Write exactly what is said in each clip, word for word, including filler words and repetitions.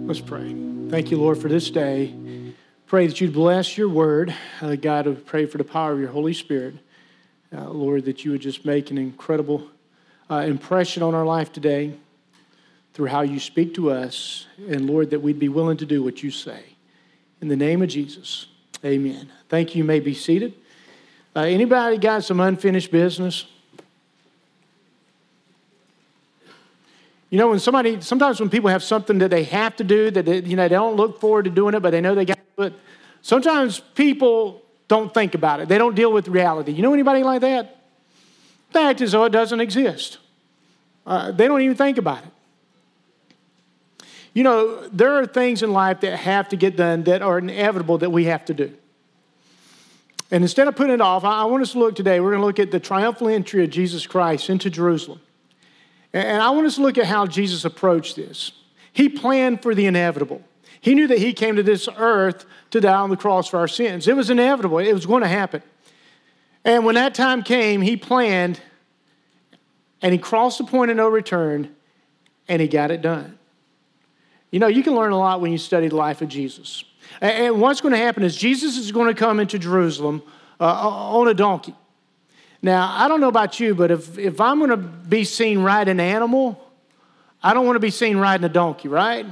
Let's pray. Thank you, Lord, for this day. Pray that you'd bless your word. Uh, God, I pray for the power of your Holy Spirit. Uh, Lord, that you would just make an incredible uh, impression on our life today through how you speak to us. And Lord, that we'd be willing to do what you say. In the name of Jesus, amen. Thank you. You may be seated. Uh, anybody got some unfinished business? You know, when somebody, sometimes when people have something that they have to do, that they, you know, they don't look forward to doing it, but they know they got to do it. Sometimes people don't think about it. They don't deal with reality. You know anybody like that? They act as though it doesn't exist. Uh, they don't even think about it. You know, there are things in life that have to get done that are inevitable that we have to do. And instead of putting it off, I want us to look today, we're going to look at the triumphal entry of Jesus Christ into Jerusalem. And I want us to look at how Jesus approached this. He planned for the inevitable. He knew that he came to this earth to die on the cross for our sins. It was inevitable. It was going to happen. And when that time came, he planned, and he crossed the point of no return, and he got it done. You know, you can learn a lot when you study the life of Jesus. And what's going to happen is Jesus is going to come into Jerusalem uh, on a donkey. Now, I don't know about you, but if, if I'm going to be seen riding an animal, I don't want to be seen riding a donkey, right?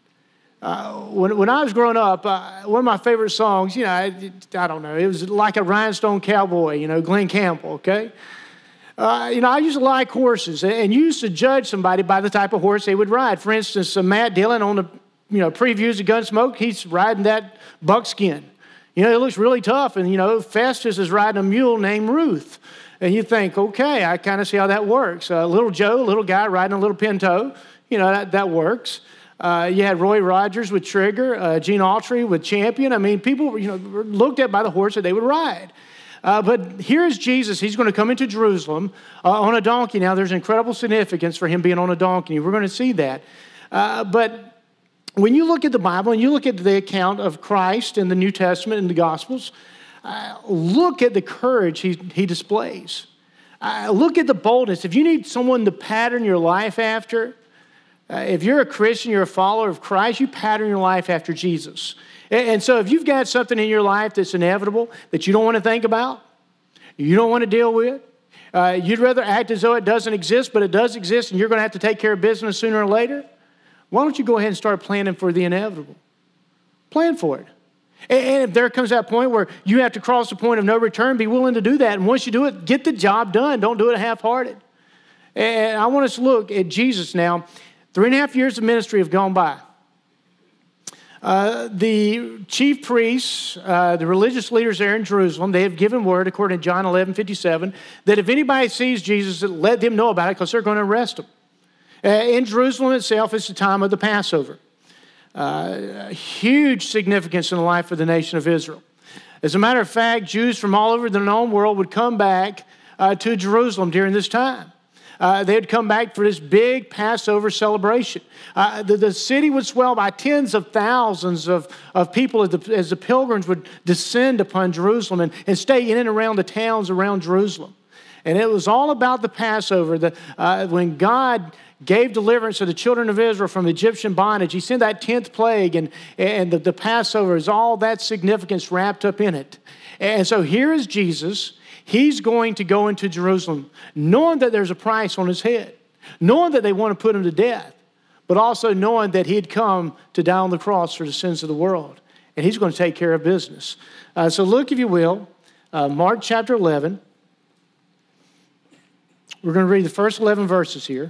Uh, when, when I was growing up, uh, one of my favorite songs, you know, I, I don't know, it was like a rhinestone cowboy, you know, Glenn Campbell, okay? Uh, you know, I used to like horses, and you used to judge somebody by the type of horse they would ride. For instance, uh, Matt Dillon on the, you know, previews of Gunsmoke, he's riding that buckskin. You know, it looks really tough, and, you know, Festus is riding a mule named Ruth. And you think, okay, I kind of see how that works. Uh, little Joe, little guy riding a little pinto, you know, that, that works. Uh, you had Roy Rogers with Trigger, uh, Gene Autry with Champion. I mean, people, you know, were looked at by the horse that they would ride. Uh, but here's Jesus. He's going to come into Jerusalem uh, on a donkey. Now, there's incredible significance for him being on a donkey. We're going to see that. Uh, but when you look at the Bible and you look at the account of Christ in the New Testament and the Gospels, Uh, look at the courage he, he displays. Uh, look at the boldness. If you need someone to pattern your life after, uh, if you're a Christian, you're a follower of Christ, you pattern your life after Jesus. And, and so if you've got something in your life that's inevitable that you don't want to think about, you don't want to deal with, uh, you'd rather act as though it doesn't exist, but it does exist and you're going to have to take care of business sooner or later, why don't you go ahead and start planning for the inevitable? Plan for it. And if there comes that point where you have to cross the point of no return, be willing to do that. And once you do it, get the job done. Don't do it half-hearted. And I want us to look at Jesus now. Three and a half years of ministry have gone by. Uh, the chief priests, uh, the religious leaders there in Jerusalem, they have given word, according to John eleven fifty-seven, that if anybody sees Jesus, let them know about it because they're going to arrest him. Uh, in Jerusalem itself, it's the time of the Passover. Uh, huge significance in the life of the nation of Israel. As a matter of fact, Jews from all over the known world would come back uh, to Jerusalem during this time. Uh, they would come back for this big Passover celebration. Uh, the, the city would swell by tens of thousands of, of people as the, as the pilgrims would descend upon Jerusalem and, and stay in and around the towns around Jerusalem. And it was all about the Passover, the, uh, when God gave deliverance to the children of Israel from Egyptian bondage. He sent that tenth plague, and, and the, the Passover is all that significance wrapped up in it. And so here is Jesus. He's going to go into Jerusalem, knowing that there's a price on his head, knowing that they want to put him to death, but also knowing that he'd come to die on the cross for the sins of the world. And he's going to take care of business. Uh, so look, if you will, uh, Mark chapter eleven. We're going to read the first eleven verses here.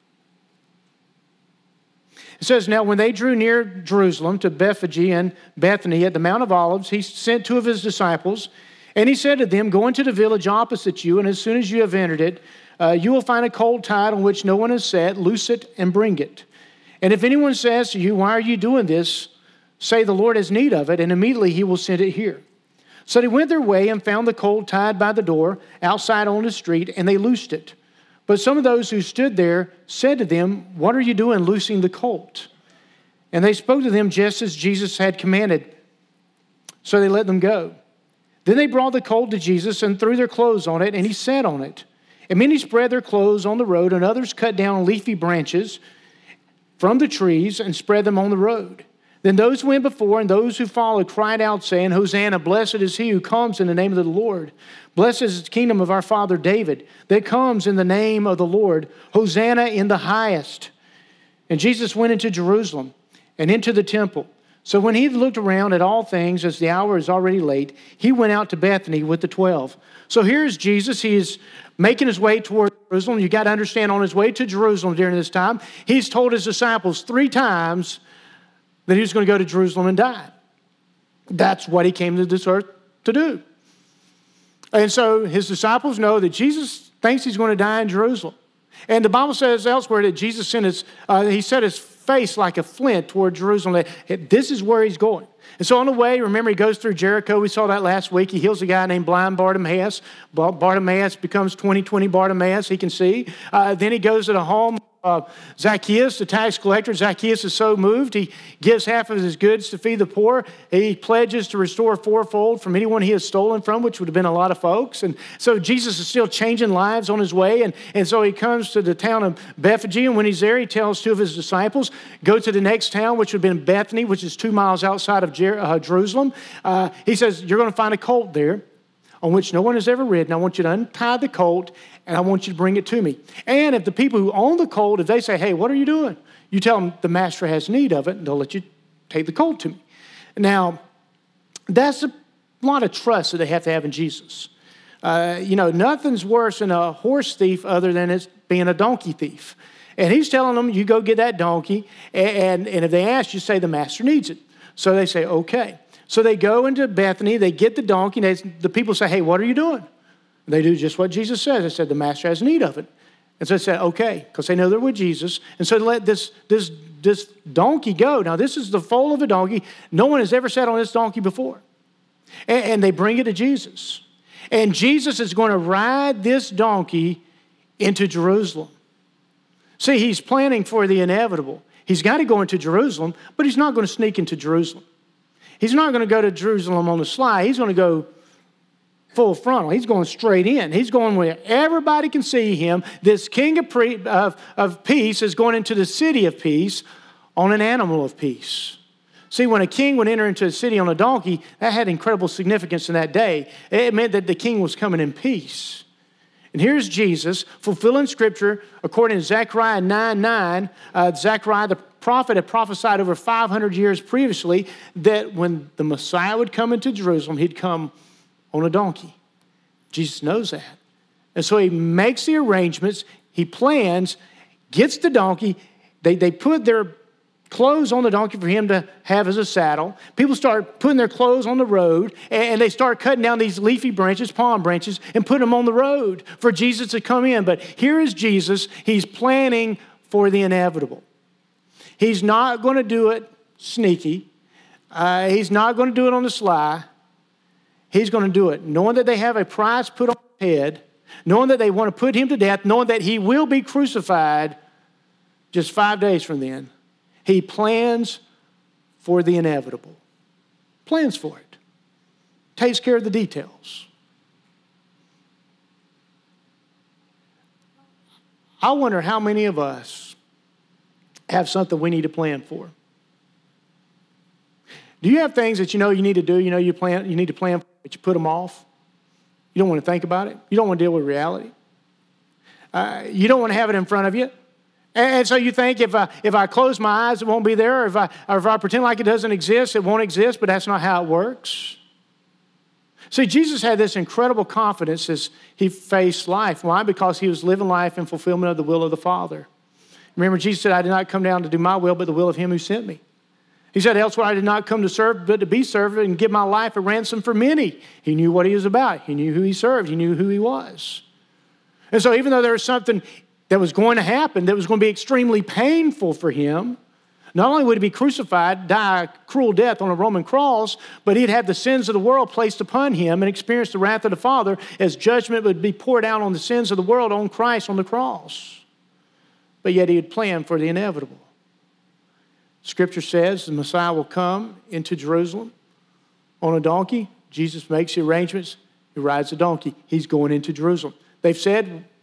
It says, now when they drew near Jerusalem to Bethphage and Bethany at the Mount of Olives, he sent two of his disciples, and he said to them, go into the village opposite you, and as soon as you have entered it, uh, you will find a colt tied on which no one has sat. Loose it and bring it. And if anyone says to you, why are you doing this? Say, the Lord has need of it, and immediately he will send it here. So they went their way and found the colt tied by the door outside on the street, and they loosed it. But some of those who stood there said to them, what are you doing loosing the colt? And they spoke to them just as Jesus had commanded. So they let them go. Then they brought the colt to Jesus and threw their clothes on it, and he sat on it. And many spread their clothes on the road, and others cut down leafy branches from the trees and spread them on the road. Then those who went before and those who followed cried out, saying, Hosanna, blessed is he who comes in the name of the Lord. Blessed is the kingdom of our father David that comes in the name of the Lord. Hosanna in the highest. And Jesus went into Jerusalem and into the temple. So when he looked around at all things, as the hour is already late, he went out to Bethany with the twelve. So here's Jesus. He is making his way toward Jerusalem. You got to understand, on his way to Jerusalem during this time, he's told his disciples three times that he was going to go to Jerusalem and die. That's what he came to this earth to do. And so his disciples know that Jesus thinks he's going to die in Jerusalem. And the Bible says elsewhere that Jesus sent his, uh, he set his face like a flint toward Jerusalem. This is where he's going. And so on the way, remember, he goes through Jericho. We saw that last week. He heals a guy named blind Bartimaeus. Bartimaeus becomes twenty twenty Bartimaeus. He can see. Uh, then he goes to the home Uh, Zacchaeus, the tax collector. Zacchaeus is so moved, he gives half of his goods to feed the poor. He pledges to restore fourfold from anyone he has stolen from, which would have been a lot of folks. And so Jesus is still changing lives on his way. And, and so he comes to the town of Bethphage. And when he's there, he tells two of his disciples, go to the next town, which would have been Bethany, which is two miles outside of Jer- uh, Jerusalem. Uh, he says, you're going to find a colt there on which no one has ever ridden. I want you to untie the colt, and I want you to bring it to me. And if the people who own the colt, if they say, hey, what are you doing? You tell them the master has need of it, and they'll let you take the colt to me. Now, that's a lot of trust that they have to have in Jesus. Uh, you know, nothing's worse than a horse thief other than it's being a donkey thief. And he's telling them, you go get that donkey, and, and if they ask, you say the master needs it. So they say, okay. So they go into Bethany, they get the donkey, and they, the people say, hey, what are you doing? And they do just what Jesus says. They said, the master has need of it. And so they said, okay, because they know they're with Jesus. And so they let this, this, this donkey go. Now, this is the foal of a donkey. No one has ever sat on this donkey before. And, and they bring it to Jesus. And Jesus is going to ride this donkey into Jerusalem. See, he's planning for the inevitable. He's got to go into Jerusalem, but he's not going to sneak into Jerusalem. He's not going to go to Jerusalem on the sly. He's going to go full frontal. He's going straight in. He's going where everybody can see him. This king of, pre- of, of peace is going into the city of peace on an animal of peace. See, when a king would enter into a city on a donkey, that had incredible significance in that day. It meant that the king was coming in peace. And here's Jesus fulfilling Scripture according to Zechariah nine nine. Uh, Zechariah, the prophet, had prophesied over five hundred years previously that when the Messiah would come into Jerusalem, he'd come on a donkey. Jesus knows that. And so he makes the arrangements, he plans, gets the donkey, they, they put their clothes on the donkey for him to have as a saddle. People start putting their clothes on the road, and they start cutting down these leafy branches, palm branches, and putting them on the road for Jesus to come in. But here is Jesus. He's planning for the inevitable. He's not going to do it sneaky. Uh, he's not going to do it on the sly. He's going to do it knowing that they have a price put on his head, knowing that they want to put him to death, knowing that he will be crucified just five days from then. He plans for the inevitable. Plans for it. Takes care of the details. I wonder how many of us have something we need to plan for. Do you have things that you know you need to do, you know you plan, you need to plan for, but you put them off? You don't want to think about it. You don't want to deal with reality. Uh, you don't want to have it in front of you. And so you think if I, if I close my eyes, it won't be there. Or if, I, or if I pretend like it doesn't exist, it won't exist. But that's not how it works. See, Jesus had this incredible confidence as he faced life. Why? Because he was living life in fulfillment of the will of the Father. Remember, Jesus said, I did not come down to do my will, but the will of him who sent me. He said, elsewhere, I did not come to serve, but to be served and give my life a ransom for many. He knew what he was about. He knew who he served. He knew who he was. And so even though there was something that was going to happen, that was going to be extremely painful for him, not only would he be crucified, die a cruel death on a Roman cross, but he'd have the sins of the world placed upon him and experience the wrath of the Father as judgment would be poured out on the sins of the world on Christ on the cross. But yet he had planned for the inevitable. Scripture says the Messiah will come into Jerusalem on a donkey. Jesus makes the arrangements. He rides the donkey. He's going into Jerusalem. They've said,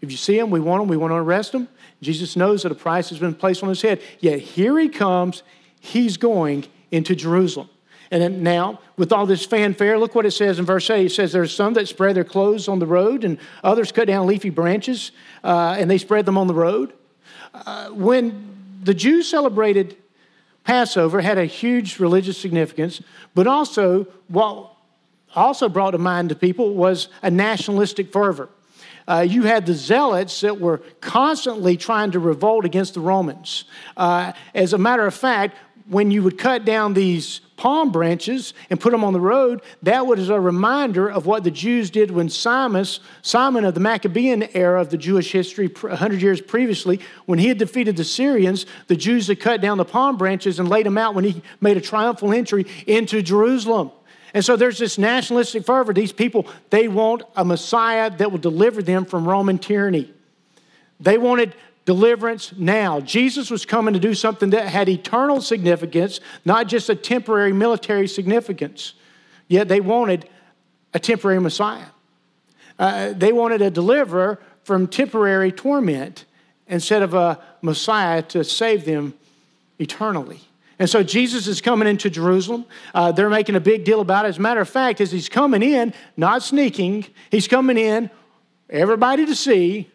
If you see him, we want him. We want to arrest him. Jesus knows that a price has been placed on his head. Yet here he comes. He's going into Jerusalem. And then now, with all this fanfare, look what it says in verse eight. It says, there's some that spread their clothes on the road, and others cut down leafy branches, uh, and they spread them on the road. Uh, when the Jews celebrated Passover, it had a huge religious significance, but also what also brought to mind to people was a nationalistic fervor. Uh, you had the zealots that were constantly trying to revolt against the Romans. Uh, as a matter of fact, when you would cut down these palm branches and put them on the road, that was a reminder of what the Jews did when Simon, Simon of the Maccabean era of the Jewish history, one hundred years previously, when he had defeated the Syrians, the Jews had cut down the palm branches and laid them out when he made a triumphal entry into Jerusalem. And so there's this nationalistic fervor. These people, they want a Messiah that will deliver them from Roman tyranny. They wanted deliverance now. Jesus was coming to do something that had eternal significance, not just a temporary military significance. Yet they wanted a temporary Messiah. Uh, they wanted a deliverer from temporary torment instead of a Messiah to save them eternally. And so Jesus is coming into Jerusalem. Uh, they're making a big deal about it. As a matter of fact, as he's coming in, not sneaking, he's coming in, everybody to see,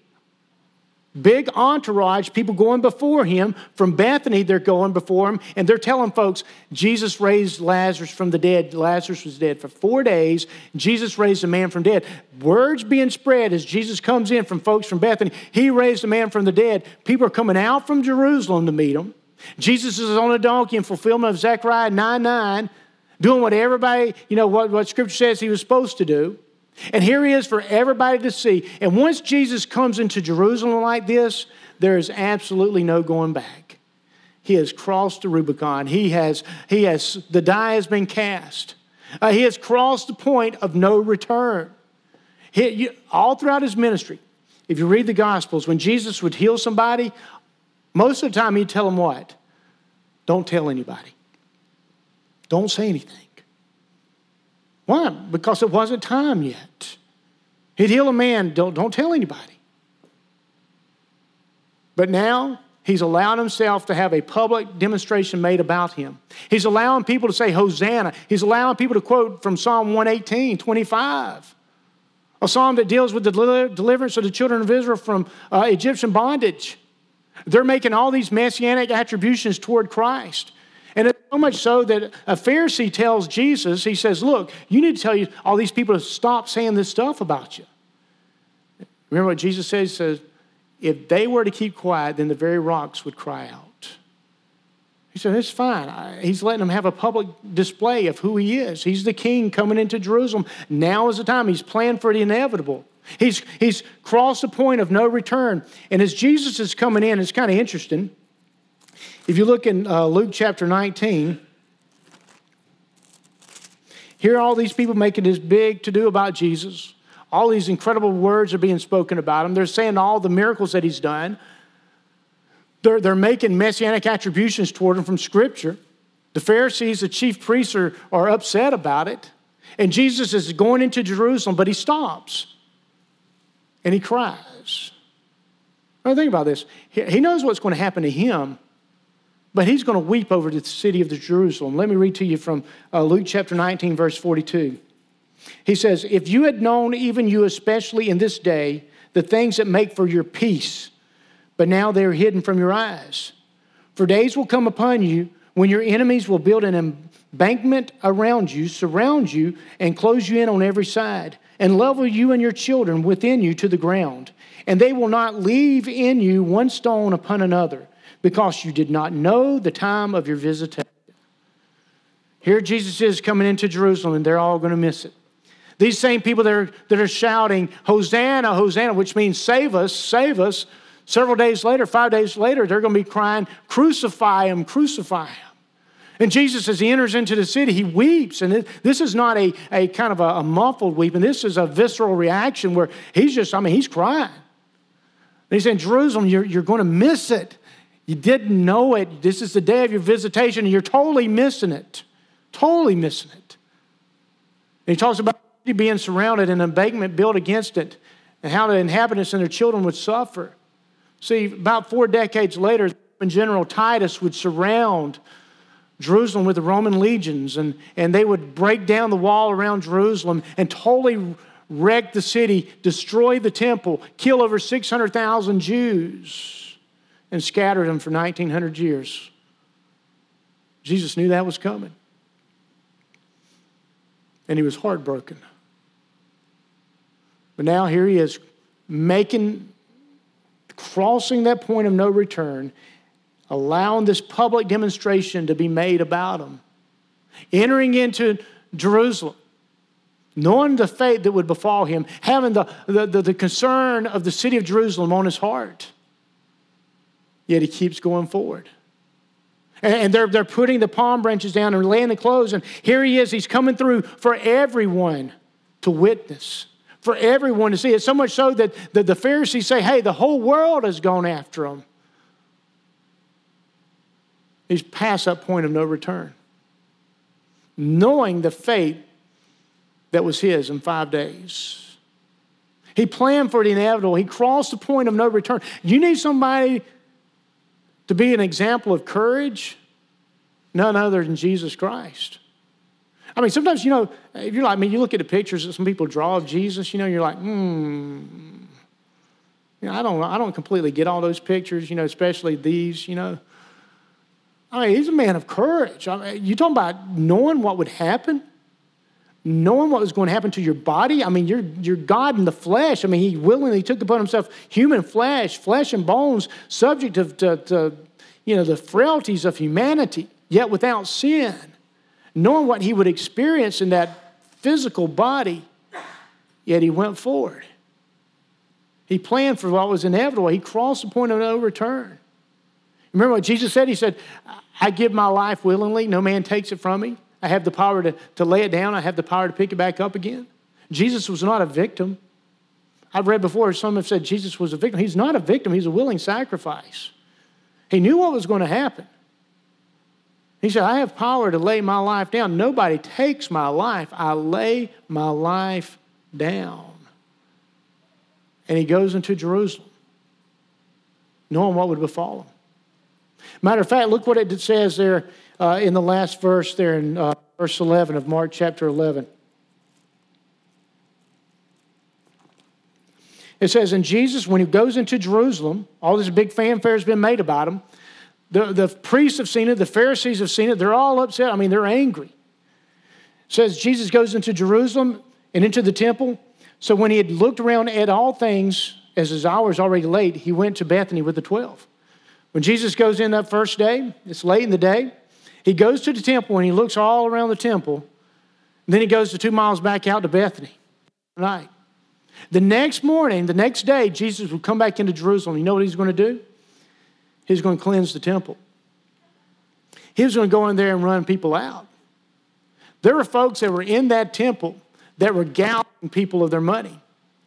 big entourage, people going before him. From Bethany, they're going before him, and they're telling folks, Jesus raised Lazarus from the dead. Lazarus was dead for four days. Jesus raised a man from dead. Words being spread as Jesus comes in from folks from Bethany. He raised a man from the dead. People are coming out from Jerusalem to meet him. Jesus is on a donkey in fulfillment of Zechariah nine nine, doing what everybody, you know, what, what Scripture says he was supposed to do. And here he is for everybody to see. And once Jesus comes into Jerusalem like this, there is absolutely no going back. He has crossed the Rubicon. He has, he has, the die has been cast. Uh, he has crossed the point of no return. He, you, all throughout his ministry, if you read the Gospels, when Jesus would heal somebody, most of the time he'd tell them what? Don't tell anybody. Don't say anything. Why? Because it wasn't time yet. He'd heal a man, don't, don't tell anybody. But now he's allowed himself to have a public demonstration made about him. He's allowing people to say Hosanna. He's allowing people to quote from Psalm one eighteen, twenty-five. A psalm that deals with the deliverance of the children of Israel from uh, Egyptian bondage. They're making all these messianic attributions toward Christ. And it's so much so that a Pharisee tells Jesus, he says, look, you need to tell you all these people to stop saying this stuff about you. Remember what Jesus says? He says, if they were to keep quiet, then the very rocks would cry out. He said, it's fine. He's letting them have a public display of who he is. He's the king coming into Jerusalem. Now is the time. He's planned for the inevitable. He's, he's crossed the point of no return. And as Jesus is coming in, it's kind of interesting. If you look in uh, Luke chapter nineteen, here are all these people making this big to-do about Jesus. All these incredible words are being spoken about him. They're saying all the miracles that he's done. They're, they're making messianic attributions toward him from Scripture. The Pharisees, the chief priests are, are upset about it. And Jesus is going into Jerusalem, but he stops. And he cries. Now think about this. He, he knows what's going to happen to him, but he's going to weep over the city of the Jerusalem. Let me read to you from uh, Luke chapter nineteen, verse forty-two. He says, if you had known, even you especially in this day, the things that make for your peace, but now they are hidden from your eyes. For days will come upon you when your enemies will build an embankment around you, surround you, and close you in on every side, and level you and your children within you to the ground. And they will not leave in you one stone upon another, because you did not know the time of your visitation. Here Jesus is coming into Jerusalem, and they're all going to miss it. These same people that are, that are shouting, Hosanna, Hosanna, which means save us, save us. Several days later, five days later, they're going to be crying, crucify him, crucify him. And Jesus, as he enters into the city, he weeps. And this is not a, a kind of a, a muffled weeping. This is a visceral reaction where he's just, I mean, he's crying. And he's saying, Jerusalem, you're, you're going to miss it. You didn't know it. This is the day of your visitation, and you're totally missing it. Totally missing it. And he talks about being surrounded and an embankment built against it. and how the inhabitants and their children would suffer. See, about four decades later, General Titus would surround Jerusalem with the Roman legions, and, and they would break down the wall around Jerusalem and totally wreck the city, destroy the temple, kill over six hundred thousand Jews, and scatter them for nineteen hundred years. Jesus knew that was coming. And he was heartbroken. But now here he is making, crossing that point of no return, allowing this public demonstration to be made about him, entering into Jerusalem, knowing the fate that would befall him, having the, the, the, the concern of the city of Jerusalem on his heart. Yet he keeps going forward. And, and they're, they're putting the palm branches down and laying the clothes, and here he is, he's coming through for everyone to witness, for everyone to see. It's so much so that the, the Pharisees say, hey, the whole world has gone after him. He's past that point of no return, knowing the fate that was his in five days. He planned for the inevitable. He crossed the point of no return. You need somebody to be an example of courage? None other than Jesus Christ. I mean, sometimes, you know, if you're like me, you look at the pictures that some people draw of Jesus, you know, you're like, hmm. You know, I don't, I don't completely get all those pictures, you know, especially these, you know. I mean, he's a man of courage. I mean, you're talking about knowing what would happen, knowing what was going to happen to your body. I mean, you're, you're God in the flesh. I mean, he willingly took upon himself human flesh, flesh and bones, subject to, to, to you know, the frailties of humanity, yet without sin. Knowing what he would experience in that physical body, yet he went forward. He planned for what was inevitable. He crossed the point of no return. Remember what Jesus said? He said, I give my life willingly. No man takes it from me. I have the power to, to lay it down. I have the power to pick it back up again. Jesus was not a victim. I've read before, some have said Jesus was a victim. He's not a victim. He's a willing sacrifice. He knew what was going to happen. He said, I have power to lay my life down. Nobody takes my life. I lay my life down. And he goes into Jerusalem, knowing what would befall him. Matter of fact, look what it says there uh, in the last verse there in uh, verse eleven of Mark chapter eleven. It says, and Jesus, when he goes into Jerusalem, all this big fanfare has been made about him. The, the priests have seen it. The Pharisees have seen it. They're all upset. I mean, they're angry. It says Jesus goes into Jerusalem and into the temple. So when he had looked around at all things, as his hour was already late, he went to Bethany with the twelve. When Jesus goes in that first day, it's late in the day, he goes to the temple and he looks all around the temple. And then he goes to two miles back out to Bethany at night. The next morning, the next day, Jesus would come back into Jerusalem. You know what he's going to do? He's going to cleanse the temple. He was going to go in there and run people out. There were folks that were in that temple that were gouging people of their money.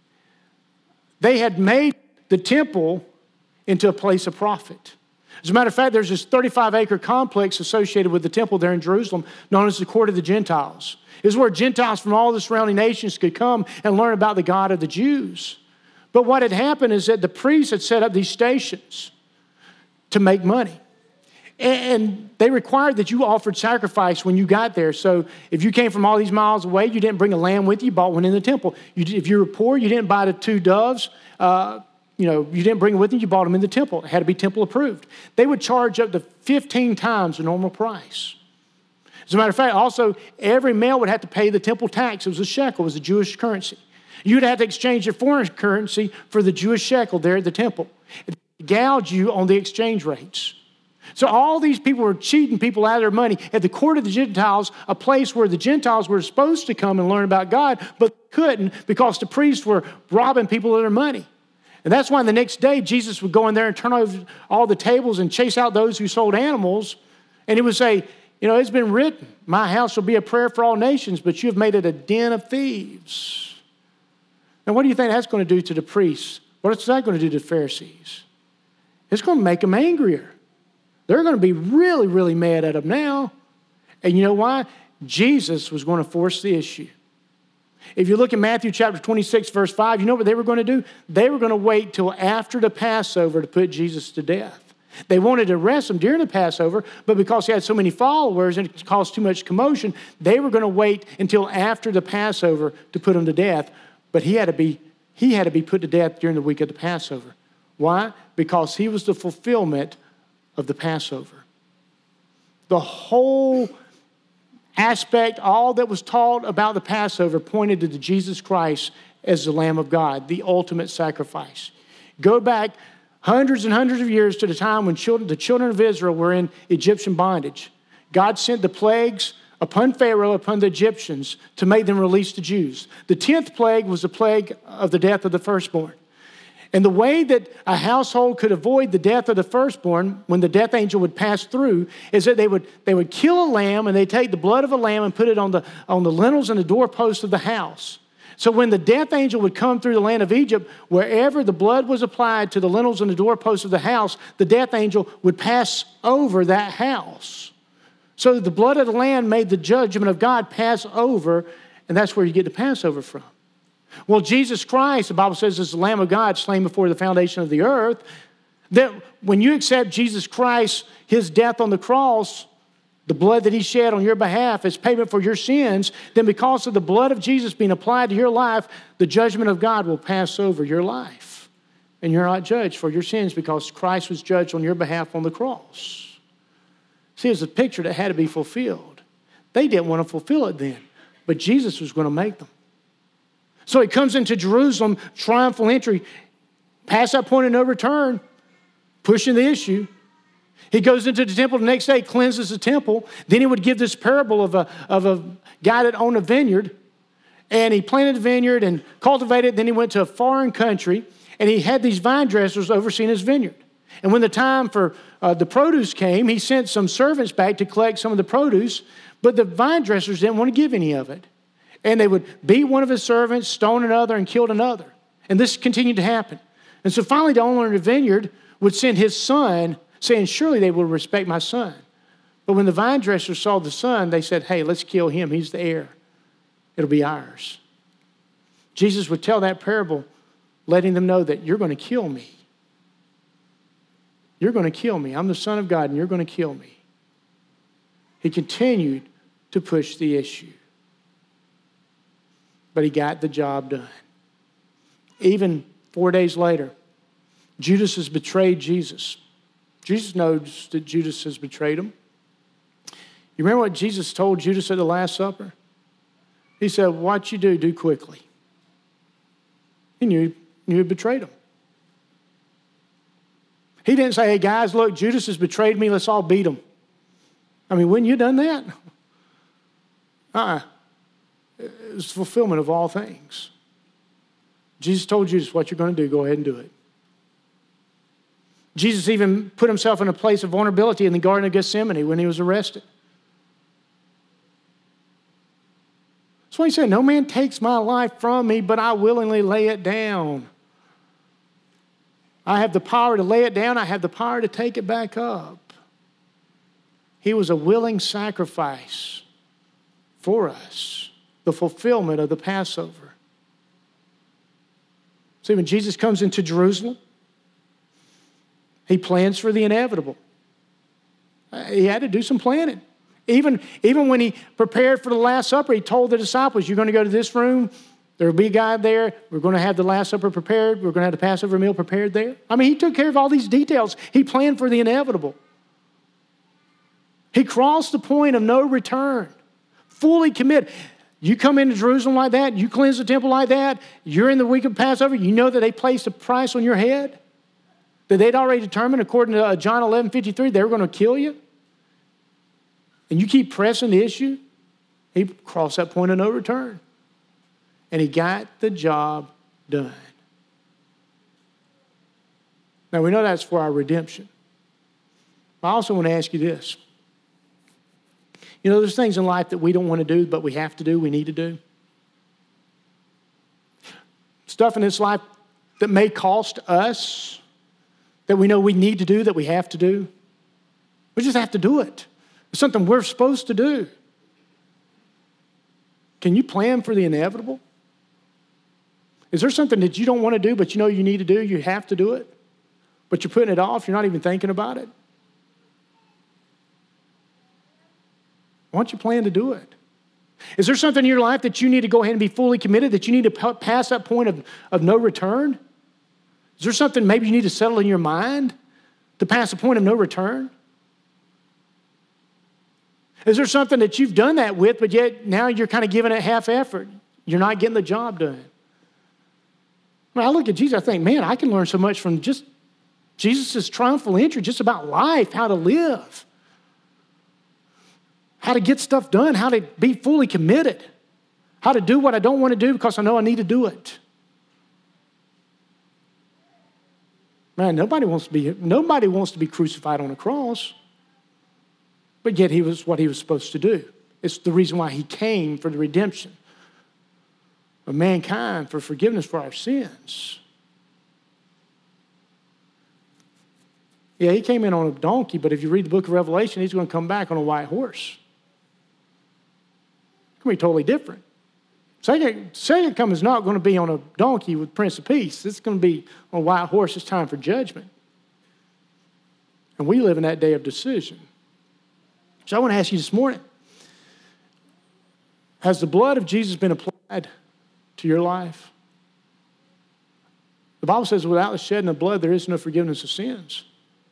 They had made the temple into a place of profit. As a matter of fact, there's this thirty-five acre complex associated with the temple there in Jerusalem known as the Court of the Gentiles. It's where Gentiles from all the surrounding nations could come and learn about the God of the Jews. But what had happened is that the priests had set up these stations to make money. And they required that you offered sacrifice when you got there. So if you came from all these miles away, you didn't bring a lamb with you, you bought one in the temple. You, if you were poor, you didn't buy the two doves. Uh, you know, you didn't bring it with you, you bought them in the temple. It had to be temple approved. They would charge up to fifteen times the normal price. As a matter of fact, also, every male would have to pay the temple tax. It was a shekel, it was a Jewish currency. You'd have to exchange your foreign currency for the Jewish shekel there at the temple. It gouged you on the exchange rates. So all these people were cheating people out of their money at the court of the Gentiles, a place where the Gentiles were supposed to come and learn about God, but couldn't because the priests were robbing people of their money. And that's why the next day Jesus would go in there and turn over all the tables and chase out those who sold animals. And he would say, you know, it's been written, my house will be a prayer for all nations, but you have made it a den of thieves. Now, what do you think that's going to do to the priests? What's that going to do to the Pharisees? It's going to make them angrier. They're going to be really, really mad at him now. And you know why? Jesus was going to force the issue. If you look at Matthew chapter twenty-six, verse five, you know what they were going to do? They were going to wait till after the Passover to put Jesus to death. They wanted to arrest him during the Passover, but because he had so many followers and it caused too much commotion, they were going to wait until after the Passover to put him to death. But he had to be, he had to be put to death during the week of the Passover. Why? Because he was the fulfillment of the Passover. The whole aspect, all that was taught about the Passover pointed to Jesus Christ as the Lamb of God, the ultimate sacrifice. Go back hundreds and hundreds of years to the time when children, the children of Israel were in Egyptian bondage. God sent the plagues upon Pharaoh, upon the Egyptians, to make them release the Jews. The tenth plague was the plague of the death of the firstborn. And the way that a household could avoid the death of the firstborn when the death angel would pass through is that they would, they would kill a lamb and they'd take the blood of a lamb and put it on the, on the lintels and the doorposts of the house. So when the death angel would come through the land of Egypt, wherever the blood was applied to the lintels and the doorposts of the house, the death angel would pass over that house. So the blood of the lamb made the judgment of God pass over, and that's where you get the Passover from. Well, Jesus Christ, the Bible says, is the Lamb of God slain before the foundation of the earth. That when you accept Jesus Christ, his death on the cross, the blood that he shed on your behalf as payment for your sins, then because of the blood of Jesus being applied to your life, the judgment of God will pass over your life. And you're not judged for your sins because Christ was judged on your behalf on the cross. See, it was a picture that had to be fulfilled. They didn't want to fulfill it then, but Jesus was going to make them. So he comes into Jerusalem, triumphal entry, past that point of no return, pushing the issue. He goes into the temple the next day, cleanses the temple. Then he would give this parable of a, of a guy that owned a vineyard. And he planted a vineyard and cultivated it. Then he went to a foreign country. And he had these vine dressers overseeing his vineyard. And when the time for uh, the produce came, he sent some servants back to collect some of the produce. But the vine dressers didn't want to give any of it. And they would beat one of his servants, stone another, and killed another. And this continued to happen. And so finally the owner of the vineyard would send his son, saying, surely they will respect my son. But when the vine dressers saw the son, they said, hey, let's kill him. He's the heir. It'll be ours. Jesus would tell that parable, letting them know that you're going to kill me. You're going to kill me. I'm the Son of God, and you're going to kill me. He continued to push the issue. But he got the job done. Even four days later, Judas has betrayed Jesus. Jesus knows that Judas has betrayed him. You remember what Jesus told Judas at the Last Supper? He said, what you do, do quickly. He knew, knew he betrayed him. He didn't say, hey guys, look, Judas has betrayed me, let's all beat him. I mean, wouldn't you have done that? Uh-uh. It's the fulfillment of all things. Jesus told Judas what you're going to do, go ahead and do it. Jesus even put himself in a place of vulnerability in the Garden of Gethsemane when he was arrested. That's why he said, no man takes my life from me, but I willingly lay it down. I have the power to lay it down. I have the power to take it back up. He was a willing sacrifice for us, the fulfillment of the Passover. See, when Jesus comes into Jerusalem, he plans for the inevitable. He had to do some planning. Even, even when he prepared for the Last Supper, he told the disciples, you're going to go to this room. There will be a guy there. We're going to have the Last Supper prepared. We're going to have the Passover meal prepared there. I mean, he took care of all these details. He planned for the inevitable. He crossed the point of no return, fully committed. You come into Jerusalem like that, you cleanse the temple like that, you're in the week of Passover, you know that they placed a price on your head, that they'd already determined, according to John eleven fifty-three, they were going to kill you. And you keep pressing the issue, he crossed that point of no return. And he got the job done. Now, we know that's for our redemption. I also want to ask you this. You know, there's things in life that we don't want to do, but we have to do, we need to do. Stuff in this life that may cost us, that we know we need to do, that we have to do. We just have to do it. It's something we're supposed to do. Can you plan for the inevitable? Is there something that you don't want to do, but you know you need to do? You have to do it, but you're putting it off. You're not even thinking about it. Why don't you plan to do it? Is there something in your life that you need to go ahead and be fully committed, that you need to pass that point of, of no return? Is there something maybe you need to settle in your mind to pass a point of no return? Is there something that you've done that with, but yet now you're kind of giving it half effort? You're not getting the job done. When I look at Jesus, I think, man, I can learn so much from just Jesus' triumphal entry, just about life, how to live, how to get stuff done, how to be fully committed, how to do what I don't want to do because I know I need to do it. Man, nobody wants to be, nobody wants to be crucified on a cross, but yet he was what he was supposed to do. It's the reason why he came, for the redemption of mankind, for forgiveness for our sins. Yeah, he came in on a donkey, but if you read the book of Revelation, he's going to come back on a white horse. It's going to be totally different. Second, second coming is not going to be on a donkey with Prince of Peace. It's going to be on a white horse. It's time for judgment. And we live in that day of decision. So I want to ask you this morning, has the blood of Jesus been applied to your life? The Bible says without the shedding of blood, there is no forgiveness of sins.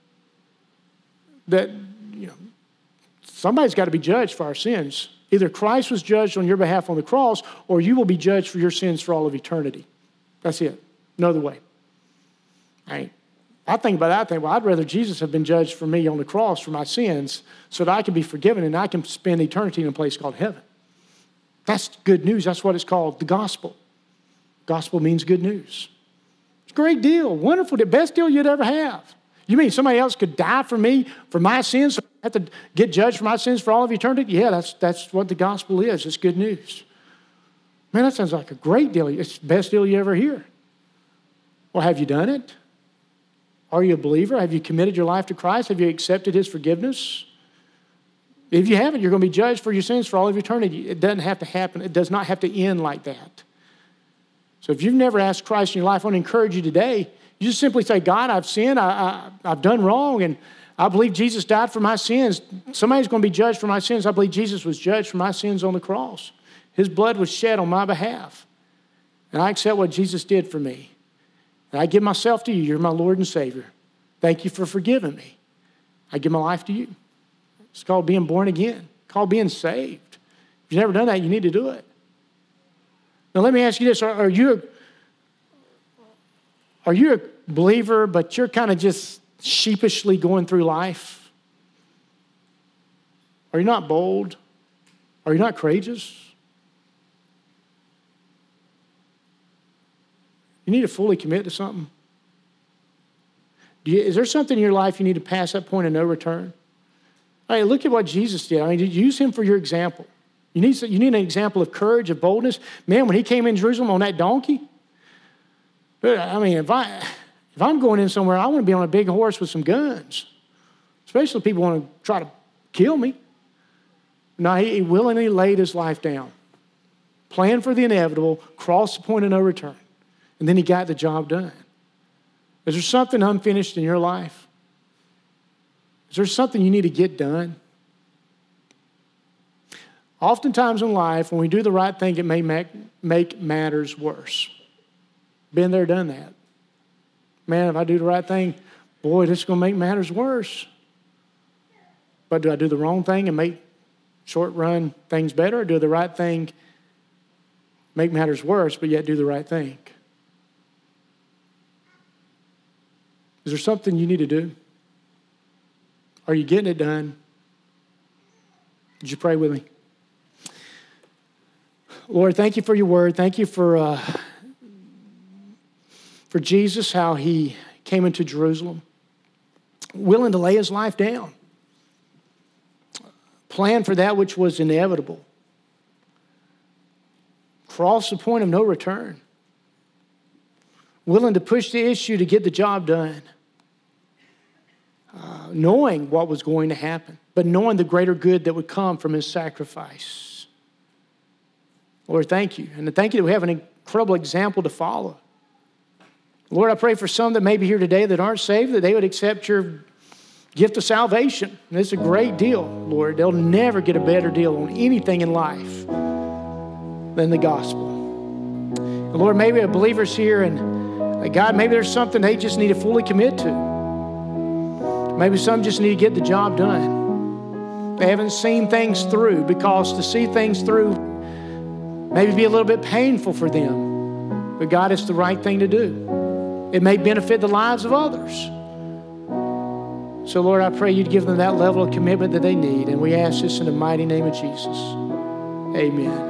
That, you know, somebody's got to be judged for our sins. Either Christ was judged on your behalf on the cross, or you will be judged for your sins for all of eternity. That's it. No other way. Right? I think about that, I think, well, I'd rather Jesus have been judged for me on the cross for my sins so that I can be forgiven and I can spend eternity in a place called heaven. That's good news. That's what it's called, the gospel. Gospel means good news. It's a great deal, wonderful, the best deal you'd ever have. You mean somebody else could die for me, for my sins, so I have to get judged for my sins for all of eternity? Yeah, that's, that's what the gospel is. It's good news. Man, that sounds like a great deal. It's the best deal you ever hear. Well, have you done it? Are you a believer? Have you committed your life to Christ? Have you accepted his forgiveness? If you haven't, you're going to be judged for your sins for all of eternity. It doesn't have to happen. It does not have to end like that. So if you've never asked Christ in your life, I want to encourage you today. You just simply say, God, I've sinned. I, I, I've done wrong, and I believe Jesus died for my sins. Somebody's going to be judged for my sins. I believe Jesus was judged for my sins on the cross. His blood was shed on my behalf. And I accept what Jesus did for me. And I give myself to you. You're my Lord and Savior. Thank you for forgiving me. I give my life to you. It's called being born again. It's called being saved. If you've never done that, you need to do it. Now let me ask you this. Are, are you a, are you a believer, but you're kind of just sheepishly going through life? Are you not bold? Are you not courageous? You need to fully commit to something. Do you, is there something in your life you need to pass that point of no return? All right, look at what Jesus did. I mean, use him for your example. You need, you need an example of courage, of boldness. Man, when he came in Jerusalem on that donkey, I mean, if, I, if I'm going in somewhere, I want to be on a big horse with some guns, especially if people want to try to kill me. No, he, he willingly laid his life down, planned for the inevitable, crossed the point of no return, and then he got the job done. Is there something unfinished in your life? Is there something you need to get done? Oftentimes in life, when we do the right thing, it may make, make matters worse. Been there, done that. Man, if I do the right thing, boy, this is going to make matters worse. But do I do the wrong thing and make short-run things better, or do the right thing, make matters worse, but yet do the right thing? Is there something you need to do? Are you getting it done? Would you pray with me? Lord, thank you for your word. Thank you for, uh, for Jesus, how he came into Jerusalem, willing to lay his life down, plan for that which was inevitable, cross the point of no return, willing to push the issue to get the job done, uh, knowing what was going to happen, but knowing the greater good that would come from his sacrifice. Lord, thank you. And thank you that we have an incredible example to follow. Lord, I pray for some that may be here today that aren't saved, that they would accept your gift of salvation. And it's a great deal, Lord. They'll never get a better deal on anything in life than the gospel. And Lord, maybe a believer's here and uh, God, maybe there's something they just need to fully commit to. Maybe some just need to get the job done. They haven't seen things through, because to see things through maybe be a little bit painful for them. But God, it's the right thing to do. It may benefit the lives of others. So Lord, I pray you'd give them that level of commitment that they need. And we ask this in the mighty name of Jesus. Amen.